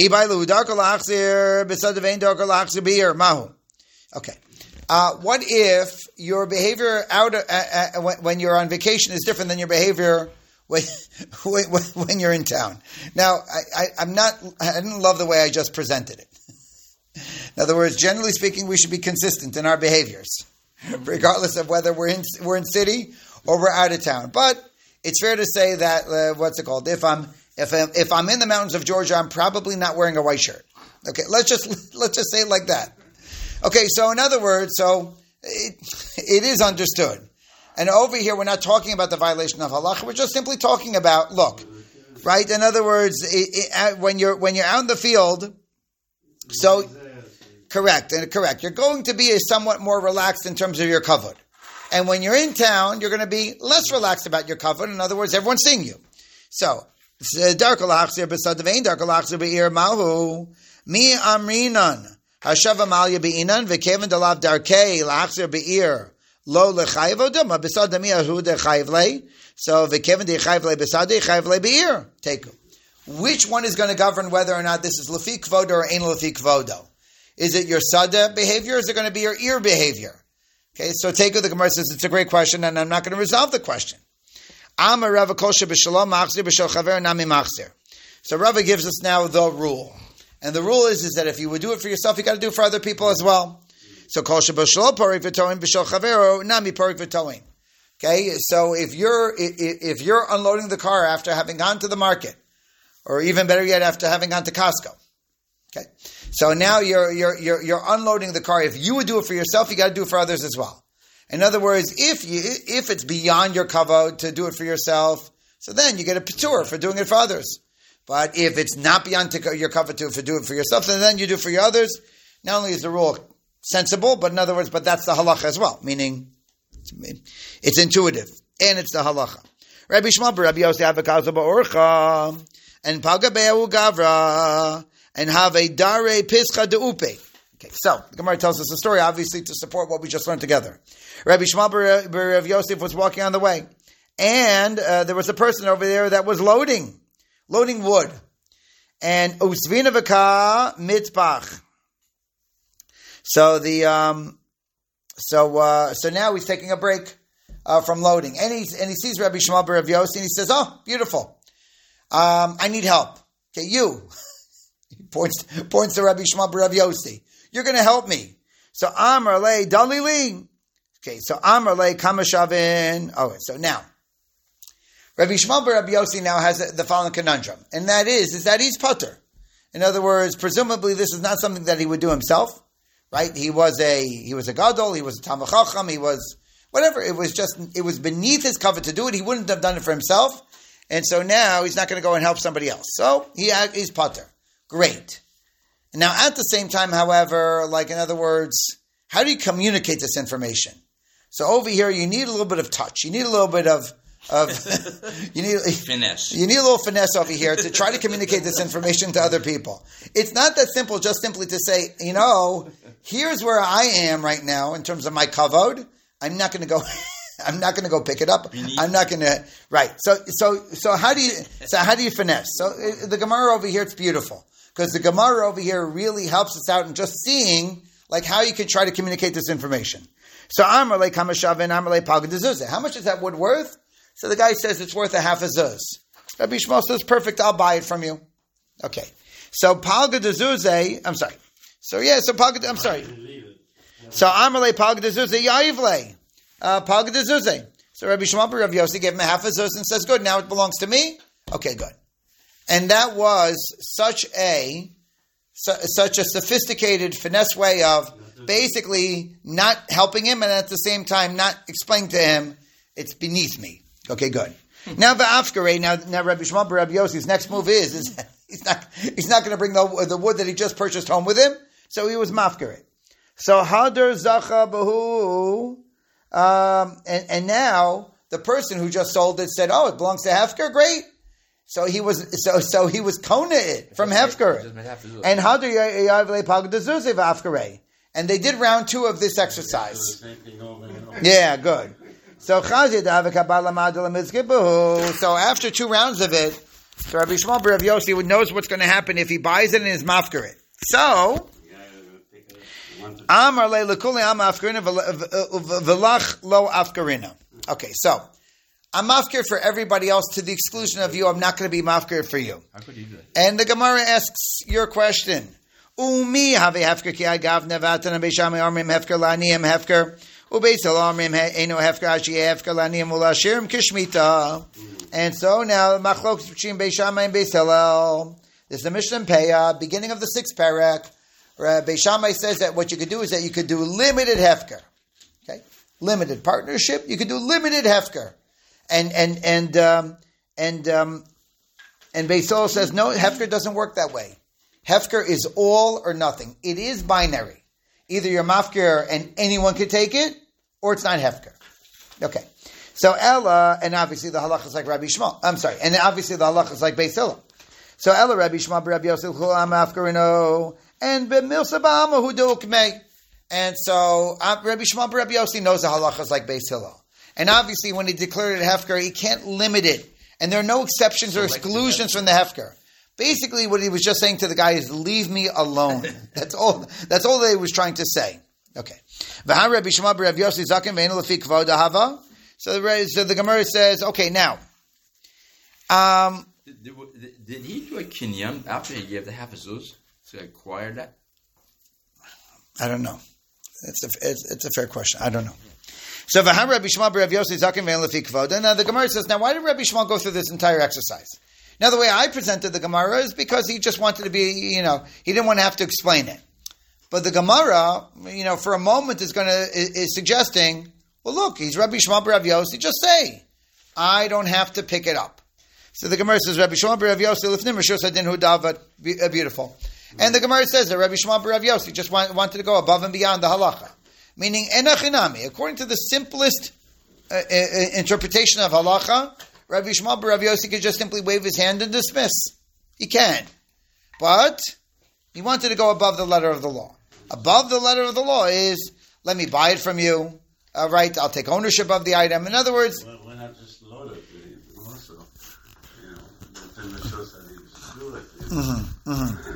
Okay. Uh, what if your behavior out uh, uh, when, when you're on vacation is different than your behavior when, when, when you're in town? Now, I, I, I'm not. I didn't love the way I just presented it. In other words, generally speaking, we should be consistent in our behaviors, regardless of whether we're in we're in city or we're out of town. But it's fair to say that uh, what's it called? If I'm if I'm, if I'm in the mountains of Georgia, I'm probably not wearing a white shirt. Okay, let's just let's just say it like that. Okay, so in other words, so it, it is understood. And over here, we're not talking about the violation of halacha. We're just simply talking about, look, right? In other words, it, it, when you're when you're out in the field, so correct and correct, you're going to be a somewhat more relaxed in terms of your kavod. And when you're in town, you're going to be less relaxed about your kavod. In other words, everyone's seeing you. So, darkal hachzir b'sadavein, darkal hachzir be'ir mahu mi amrinan. Hashava malya be'inan v'kevan dalav darkei la'achzir be'ir lo l'chayiv odama b'sad dami ahu de'chayiv lei. So v'kevan de'chayiv lei b'sad de'chayiv lei be'ir. Take which one is going to govern whether or not this is lefi kvodo or ain't lefi kvodo? Is it your sada behavior or is it going to be your ear behavior? Okay, so take the Gemara says it's a great question and I'm not going to resolve the question. Amar Rava kosher b'shalom machzir b'shal chaver nami machzir. So Rava gives us now the rule. And the rule is, is that if you would do it for yourself, you got to do it for other people as well. So kol shebashlo parik v'toin b'shel chavero nami parik v'toin. Okay, so if you're if you're unloading the car after having gone to the market, or even better yet, after having gone to Costco, okay, so now you're you're you're you're unloading the car. If you would do it for yourself, you got to do it for others as well. In other words, if you if it's beyond your kavod to do it for yourself, so then you get a patur for doing it for others. But if it's not beyond your kavod to do it for yourself, then then you do it for your others. Not only is the rule sensible, but in other words, but that's the halacha as well, meaning it's intuitive, and it's the halacha. Rabbi Shmuel bar Rabbi Yossi avakazu ba'orcha, and pagabeu gavra, and have a dare pischa deupe. Okay, so the Gemara tells us a story, obviously, to support what we just learned together. Rabbi Shmuel bar Rabbi Yosef was walking on the way, and uh, there was a person over there that was loading, loading wood, and usvina v'ka mitzpach. So the um, so uh, so now he's taking a break uh, from loading, and he and he sees Rabbi Shmuel bar Rabbi Yossi, and he says, "Oh, beautiful! Um, I need help. Okay, you." He points points to Rabbi Shmuel bar Rabbi Yossi. You're going to help me. So Amar le dalili. Okay, so Amar le kamashavin. Oh, so now Rabbi Shmuel bar Rabbi Yossi now has the following conundrum, and that is is that he's putter. In other words, presumably this is not something that he would do himself. Right? He was a he was a gadol, he was a Talmid Chacham, he was whatever. It was just it was beneath his cover to do it. He wouldn't have done it for himself, and so now he's not going to go and help somebody else. So he he's pater. Great. Now at the same time, however, like in other words, how do you communicate this information? So over here, you need a little bit of touch. You need a little bit of of you need finesse. You need a little finesse over here to try to communicate this information to other people. It's not that simple, just simply to say, you know, here's where I am right now in terms of my kavod. I'm not going to go. I'm not going to go pick it up. I'm not going to. Right. So so so how do you so how do you finesse? So uh, the Gemara over here, it's beautiful because the Gemara over here really helps us out in just seeing like how you can try to communicate this information. So Amar le kamashavin, Amar le pagad dezuzah. How much is that wood worth? So the guy says it's worth a half a zuz. Rabbi Shmuel says, perfect, I'll buy it from you. Okay. So Palga de Zuze, I'm sorry. So yeah, so Palga, I'm sorry. So Amarle Palga de Zuze, Yaivle. Palga de Zuze. So Rabbi Shmuel bar Rabbi Yossi gave him a half a zuz and says, good, now it belongs to me? Okay, good. And that was such a, su- such a sophisticated finesse way of basically not helping him and at the same time not explaining to him, it's beneath me. Okay, good. Now the afkare. Now, now Rabbi Shmuel bar Rabbi Yossi's next move is, is he's not he's not going to bring the the wood that he just purchased home with him. So he was mafkare. So hadar zacha bahu, um, and and now the person who just sold it said, "Oh, it belongs to Hefker. Great." So he was so so he was kona it from Hefker. And hadar yavle pagad zuzev afkare. And they did round two of this exercise. Yeah, good. So so after two rounds of it, so Rabbi Shmuel bar Rabbi Yossi knows what's going to happen if he buys it and is mafker it. So Amar le lekuli am afkarina v'lach lo afkarina. Okay, so I'm mafker for everybody else to the exclusion of you. I'm not going to be mafker for you. How could you do that? And the Gemara asks your question. Umi have hefker ki agav nevatan beisham armim hefker laniim hefker. And so now, machlokes between Beis Shammai and Beis Hillel. This is the Mishnah in Peah, beginning of the sixth parak. Beis Shammai says that what you could do is that you could do limited hefker, okay, limited partnership. You could do limited hefker, and and and um, and um, and Beis Hillel says no, hefker doesn't work that way. Hefker is all or nothing. It is binary. Either you're mafker and anyone could take it, or it's not hefker. Okay. So Ella, and obviously the halacha is like Rabbi Shmuel. I'm sorry. And obviously the halacha is like Beis Hillel. So Ella, Rabbi Shmuel, Rabbi Yosef, Chulam Afkarino, and B'milsa Ba'ama Hu Dukmei. And so uh, Rabbi Shmuel, Rabbi Yosef knows the halacha is like Beis Hillel. And obviously when he declared it hefker, he can't limit it. And there are no exceptions or exclusions from the hefker. Basically, what he was just saying to the guy is, leave me alone. That's all. That's all that he was trying to say. Okay. So the, so the Gemara says, okay, now. Um, did, did, did he do a kinyan after he gave the half a zuz to acquire that? I don't know. It's a, it's, it's a fair question. I don't know. So v'ham Rabbi Shmuel Rav Yossi zaken ve'en lefi kvoda. Now the Gemara says, now why did Rabbi Shmuel go through this entire exercise? Now the way I presented the Gemara is because he just wanted to be, you know, he didn't want to have to explain it. But the Gemara, you know, for a moment is going to is, is suggesting, well, look, he's Rabbi Shmuel Rav Yossi. Just say, I don't have to pick it up. So the Gemara says, Rabbi Shmuel Rav Yossi lifnim rishus hadin hu davat. Beautiful. And the Gemara says that Rabbi Shmuel Rav Yossi just want, wanted to go above and beyond the halacha, meaning enachinami. According to the simplest uh, uh, interpretation of halacha, Rabbi Shmuel Rav Yossi could just simply wave his hand and dismiss. He can, but he wanted to go above the letter of the law. Above the letter of the law is, let me buy it from you. Uh, right, I'll take ownership of the item. In other words, why, why not just load it also? You know, then it shows that he just do it. Mm-hmm,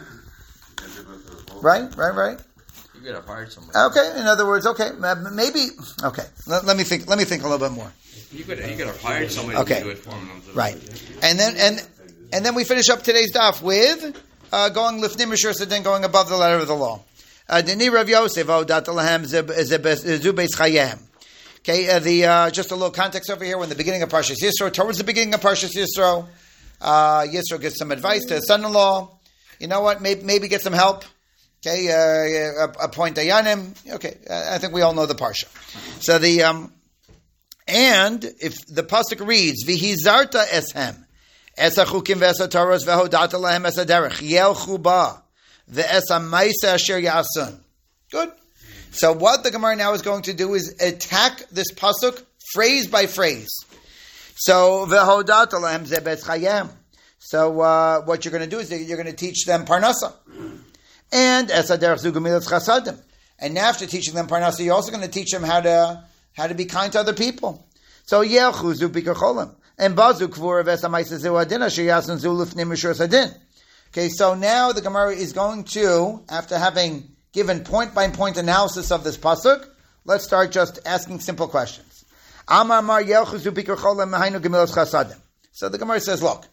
mm-hmm. Right, right, right. You could have hired somebody. Okay, in other words, okay, maybe. Okay, let, let me think. Let me think a little bit more. You could, you could have hired somebody okay. to do it for him. Right, and then and and then we finish up today's daf with uh, going lifnim rishus hadin, going above the letter of the law. Deni Rav Yosef odat lahem zubeis chayem. Okay, uh, the uh, just a little context over here. When the beginning of Parshas Yisro, towards the beginning of Parshas Yisro, uh, Yisro gives some advice to his son-in-law. You know what? Maybe, maybe get some help. Okay, uh, appoint dayanim. Okay, I think we all know the parsha. So the um, and if the pasuk reads v'hizarta eshem esachukim v'esataros v'hodata lahem esaderech yelchu ba v'esa ma'isa asher yasun. Good. So what the Gemara now is going to do is attack this pasuk phrase by phrase. So v'hodata lahem zebetz chayem. So uh, what you're going to do is you're going to teach them parnasa. And esaderech zu gemilas chasadim. And after teaching them parnasa, you're also going to teach them how to how to be kind to other people. So yelchu zu bikar cholim and bazu kvura v'esa ma'isa zu adin asher yasun zu lifnim rishus hadin. Okay, so now the Gemara is going to, after having given point-by-point analysis of this pasuk, let's start just asking simple questions. Amar mar yelchu zu bikar cholim mehainu gemilas chasadim. So the Gemara says, look,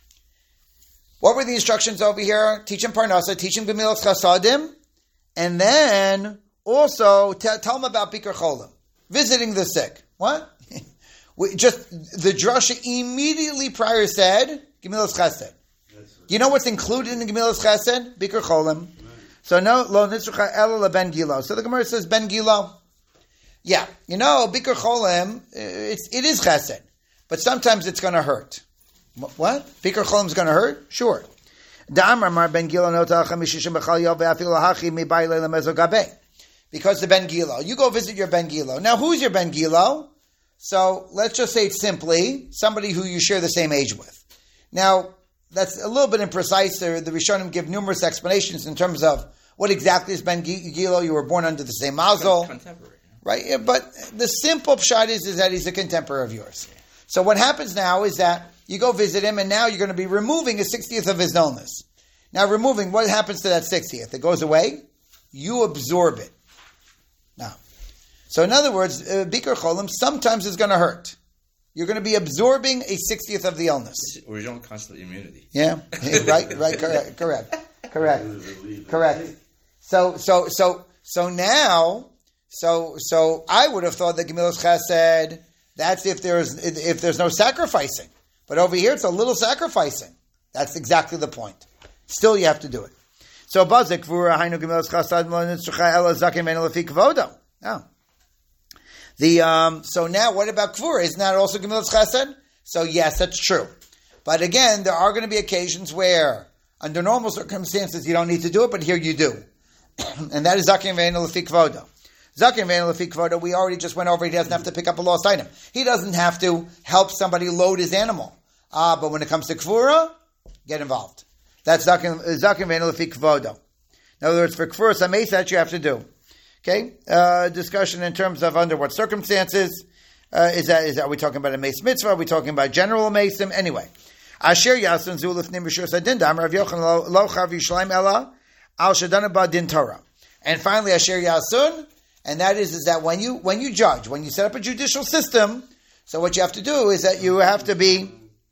what were the instructions over here? Teach him parnasa, teach him gemilas chasadim, and then also t- tell him about bikar cholim, visiting the sick. What? we, just the drasha immediately prior said gemilas chesed. You know what's included in the gemilas chesed? Bikar cholim. So no lo nitzrucha ela ben gilo. So the Gemara says ben gilo. Yeah, you know bikar cholim. It's it is chesed, but sometimes it's going to hurt. What? Bikar cholim is going to hurt? Sure. Da'amar mar ben gilo nota chamishishim b'chal yov ve'afilu hachi mibai leila mezogabe. Because the ben gilo, you go visit your ben gilo. Now, who's your ben gilo? So let's just say it simply, somebody who you share the same age with. Now, that's a little bit imprecise. The, the Rishonim give numerous explanations in terms of what exactly is ben gilo. You were born under the same mazel, contemporary, right? Yeah, but the simple pshat is, is that he's a contemporary of yours. So what happens now is that you go visit him, and now you're going to be removing a sixtieth of his illness. Now, removing, what happens to that sixtieth? It goes away. You absorb it. Now, so in other words, uh, bikar cholim sometimes is going to hurt. You're going to be absorbing a sixtieth of the illness. It's original constant immunity. Yeah, right, right, correct, correct, correct, correct. So, so, so, so now, so, so I would have thought that gemilas chesed, that's if there's if there's no sacrificing. But over here, it's a little sacrificing. That's exactly the point. Still, you have to do it. So, bazik v'ura hainu gemilas chesed lo nitzrucha ela zaken ve'en lefi kvodo. Oh. The um, so now, what about kvura? Isn't that also gemilas chesed? So yes, that's true. But again, there are going to be occasions where, under normal circumstances, you don't need to do it, but here you do, and that is zaken ve'en lefi kvodo. Zaken ve'en lefi kvodo. We already just went over. He doesn't have to pick up a lost item. He doesn't have to help somebody load his animal. Ah, but when it comes to kvura, get involved. That's zaken ve'en lefi kvodo. In other words, for kvura sameis, that you have to do. Okay, uh, discussion in terms of under what circumstances uh, is that? Is that are we talking about a mace mitzvah? Are we talking about general mason? Anyway, asher yasun zulif nimrishus adin dam Rav Yochanan lo chav yishleim ela al shadana ba din Torah. And finally, asher yasun, and that is is that when you when you judge, when you set up a judicial system, so what you have to do is that you have to be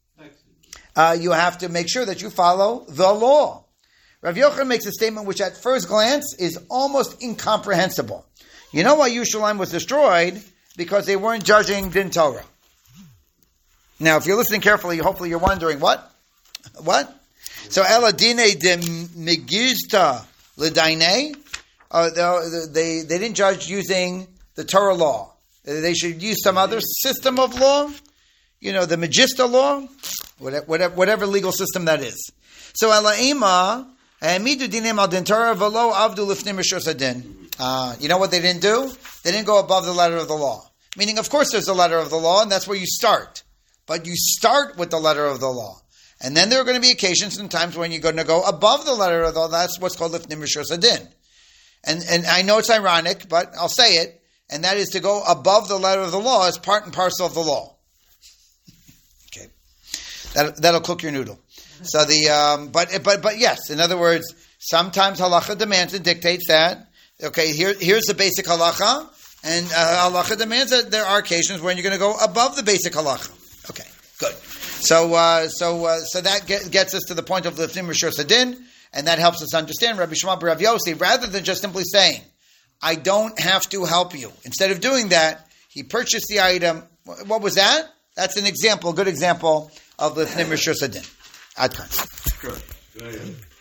uh, you have to make sure that you follow the law. Rav Yochanan makes a statement which at first glance is almost incomprehensible. You know why Yerushalayim was destroyed? because they weren't judging din Torah. Now, if you're listening carefully, hopefully you're wondering, what? What? So, Ela dine de megizta l'daine, uh, they, they didn't judge using the Torah law. They should use some other system of law, you know, the Megista law, whatever, whatever legal system that is. So, Ela ima, midu dinem al din Torah v'lo avdu lifnim rishos hadin. Uh, you know what they didn't do? They didn't go above the letter of the law. Meaning, of course, there's a letter of the law, and that's where you start. But you start with the letter of the law. And then there are going to be occasions and times when you're going to go above the letter of the law. That's what's called lifnim rishos hadin. And and I know it's ironic, but I'll say it. And that is to go above the letter of the law as part and parcel of the law. Okay, that that'll cook your noodle. So the um, but but but yes, in other words, sometimes halacha demands and dictates that. Okay, here here's the basic halacha, and uh, halacha demands that there are occasions when you're going to go above the basic halacha. Okay, good. So, uh, so, uh, so that get, gets us to the point of lifnim rishos hadin, and that helps us understand Rabbi Shmuel bar Rav Yossi. Rather than just simply saying, "I don't have to help you," instead of doing that, he purchased the item. What was that? That's an example, a good example of lifnim rishos hadin. Ad kan. Good. Good.